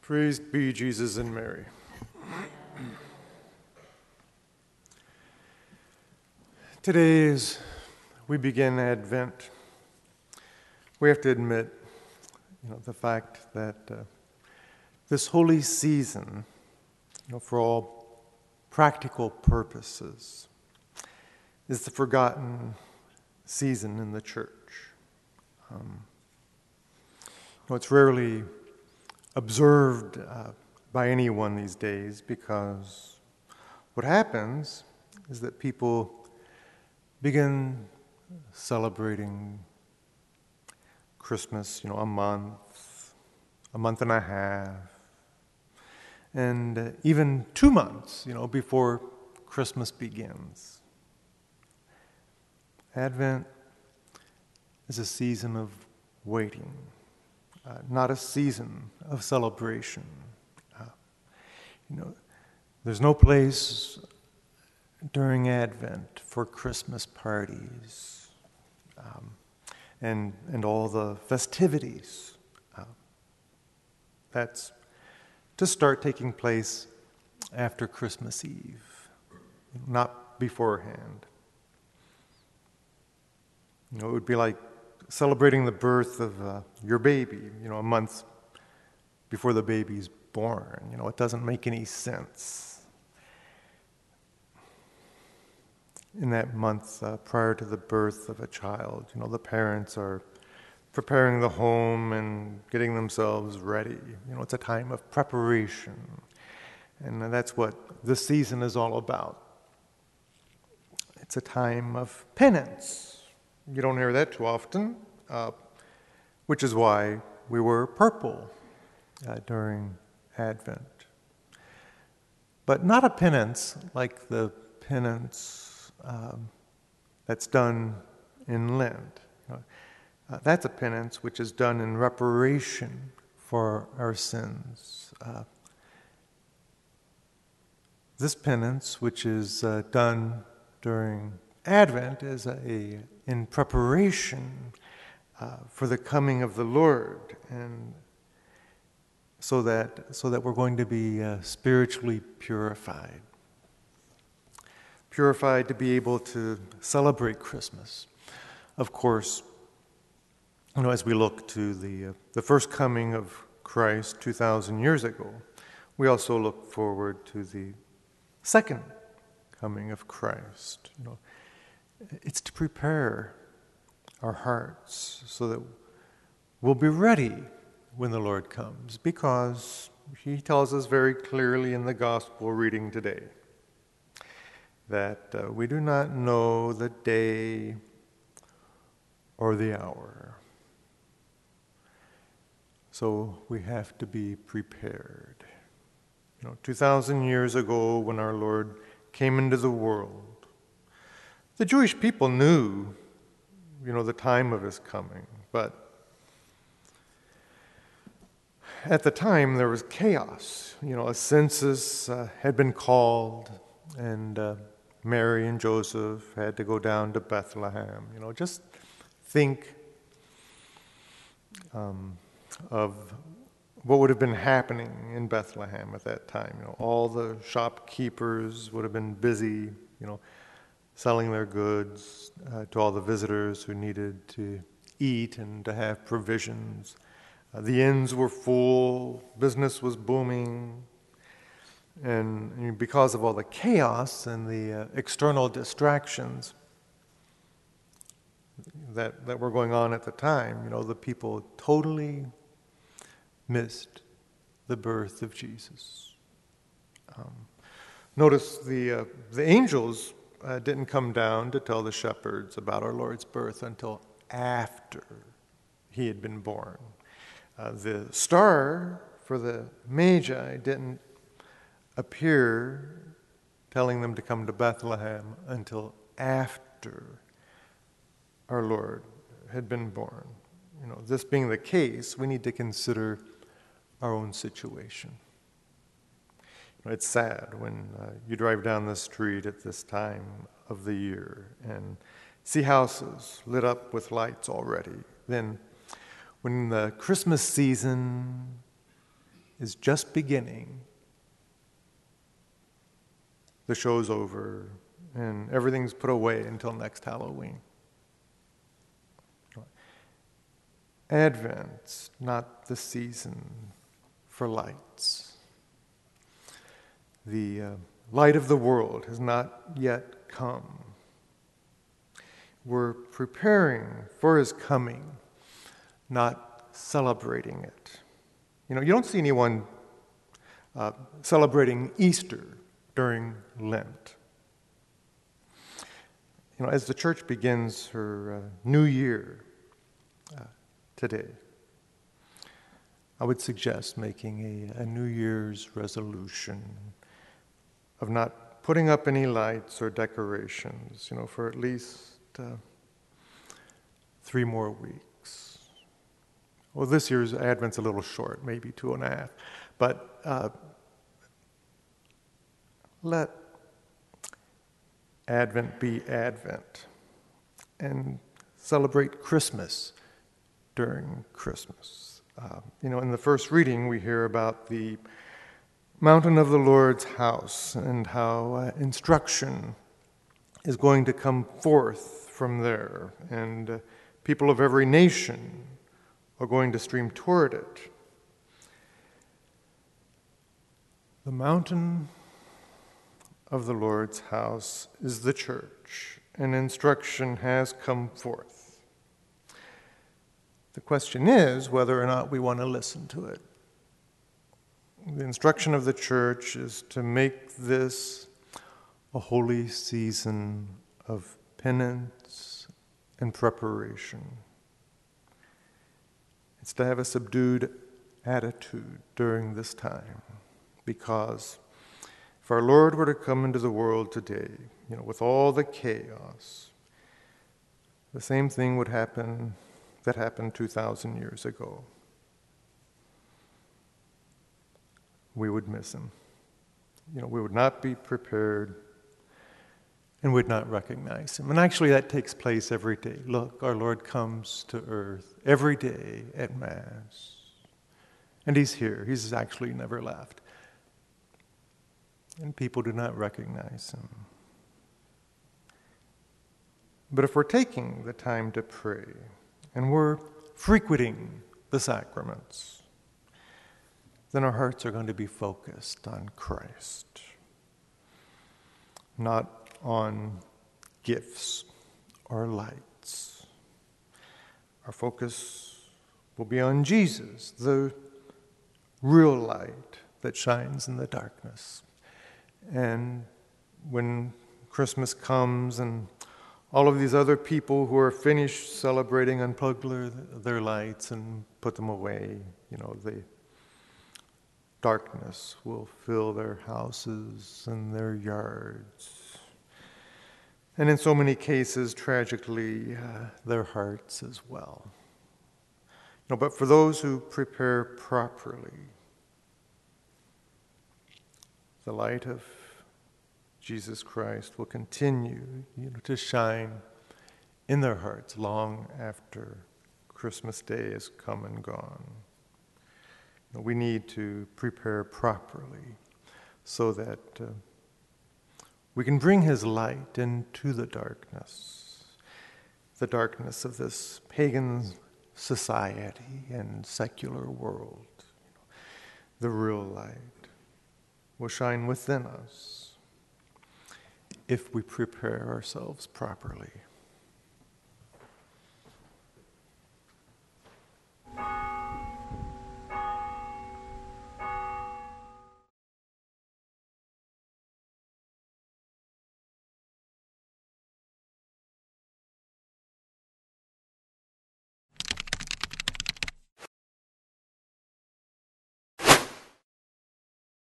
Praised be Jesus and Mary. Today, as we begin Advent, we have to admit, the fact that this holy season, for all practical purposes, is the forgotten season in the church. It's rarely observed by anyone these days because what happens is that people begin celebrating Christmas, a month and a half, and even 2 months, before Christmas begins. Advent is a season of waiting. Not a season of celebration. There's no place during Advent for Christmas parties and all the festivities. That's to start taking place after Christmas Eve, not beforehand. It would be like celebrating the birth of your baby, a month before the baby's born. It doesn't make any sense. In that month prior to the birth of a child, the parents are preparing the home and getting themselves ready. It's a time of preparation. And that's what this season is all about. It's a time of penance. You don't hear that too often, which is why we wear purple during Advent. But not a penance like the penance that's done in Lent. That's a penance which is done in reparation for our sins. This penance, which is done during Advent, is in preparation for the coming of the Lord, and so that we're going to be spiritually purified to be able to celebrate Christmas. Of course, as we look to the first coming of Christ 2,000 years ago, we also look forward to the second coming of Christ. It's to prepare our hearts so that we'll be ready when the Lord comes, because he tells us very clearly in the gospel reading today that we do not know the day or the hour. So we have to be prepared. 2,000 years ago, when our Lord came into the world, the Jewish people knew, the time of his coming, but at the time there was chaos. A census had been called, and Mary and Joseph had to go down to Bethlehem. Just think of what would have been happening in Bethlehem at that time. All the shopkeepers would have been busy, selling their goods to all the visitors who needed to eat and to have provisions. The inns were full, business was booming, and because of all the chaos and the external distractions that were going on at the time, the people totally missed the birth of Jesus. Notice the angels didn't come down to tell the shepherds about our Lord's birth until after he had been born. The star for the Magi didn't appear telling them to come to Bethlehem until after our Lord had been born. This being the case, we need to consider our own situation. It's sad when you drive down the street at this time of the year and see houses lit up with lights already. Then when the Christmas season is just beginning. The show's over and everything's put away until next Halloween. Advent's not the season for lights. The light of the world has not yet come. We're preparing for his coming, not celebrating it. You don't see anyone celebrating Easter during Lent. As the church begins her new year today, I would suggest making a New Year's resolution of not putting up any lights or decorations, for at least 3 more weeks. Well, this year's Advent's a little short, maybe 2.5, but let Advent be Advent and celebrate Christmas during Christmas. In the first reading, we hear about the mountain of the Lord's house and how instruction is going to come forth from there, and people of every nation are going to stream toward it. The mountain of the Lord's house is the church, and instruction has come forth. The question is whether or not we want to listen to it. The instruction of the church is to make this a holy season of penance and preparation. It's to have a subdued attitude during this time, because if our Lord were to come into the world today, with all the chaos, the same thing would happen that happened 2,000 years ago. We would miss him. We would not be prepared and would not recognize him. And actually that takes place every day. Look, our Lord comes to earth every day at Mass. And he's here. He's actually never left. And people do not recognize him. But if we're taking the time to pray, and we're frequenting the sacraments, then our hearts are going to be focused on Christ, not on gifts or lights. Our focus will be on Jesus, the real light that shines in the darkness. And when Christmas comes and all of these other people who are finished celebrating unplug their lights and put them away, the darkness will fill their houses and their yards. And in so many cases, tragically, their hearts as well. But for those who prepare properly, the light of Jesus Christ will continue, to shine in their hearts long after Christmas Day has come and gone. We need to prepare properly so that we can bring his light into the darkness of this pagan society and secular world. The real light will shine within us if we prepare ourselves properly.